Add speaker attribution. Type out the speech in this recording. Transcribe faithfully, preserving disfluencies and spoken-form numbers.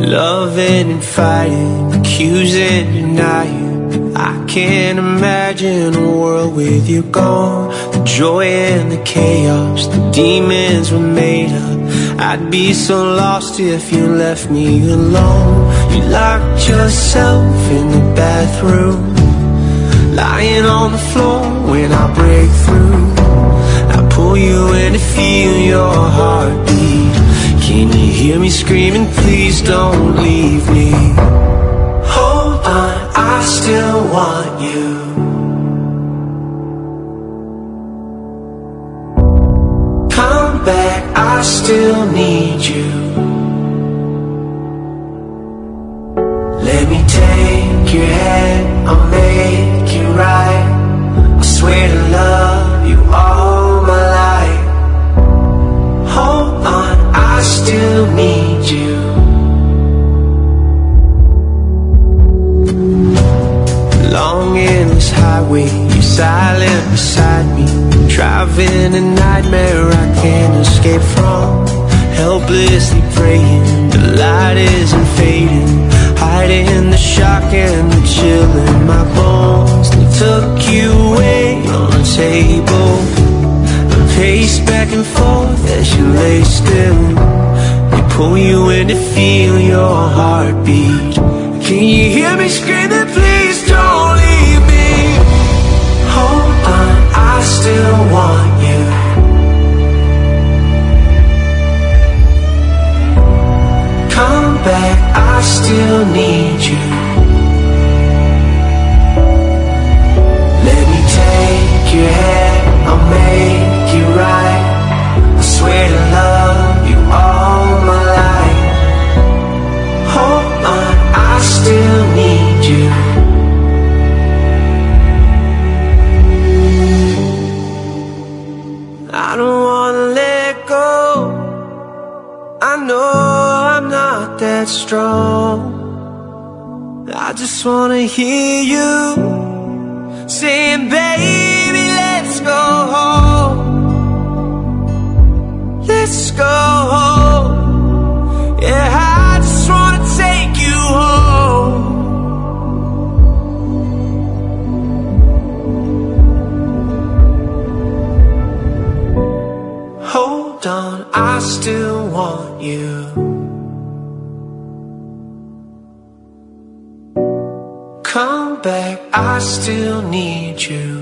Speaker 1: Loving and fighting, accusing, denying. I can't imagine a world with you gone. The joy and the chaos, the demons were made up. I'd be so lost if you left me alone. You locked yourself in the bathroom, lying on the floor when I break through. I pull you in to feel your heartbeat. Can you hear me screaming, please don't leave me? Hold on, I still want you. Come back, I still need you. Let me take your hand, I'll make it right. I swear to love you all my life. Hold on, I still need you. Long endless highway, you're silent beside me. Driving a nightmare I can't escape from. Helplessly praying, the light isn't fading. Hiding the shock and the chill in my bones. They took you away on the table. I pace back and forth as you lay still. They pull you in to feel your heartbeat. Can you hear me screaming, please don't leave me? Hold on, I still want you. Come back, I still need you. Let me take your hand, I'll make it right. I swear to love you all my life. Hold on, I still need you. I don't wanna let go. I know I'm not that strong. I just wanna hear you saying, baby, let's go home. Let's go home. Yeah, I just wanna take you home. Hold on, I still want you. Come back, I still need you.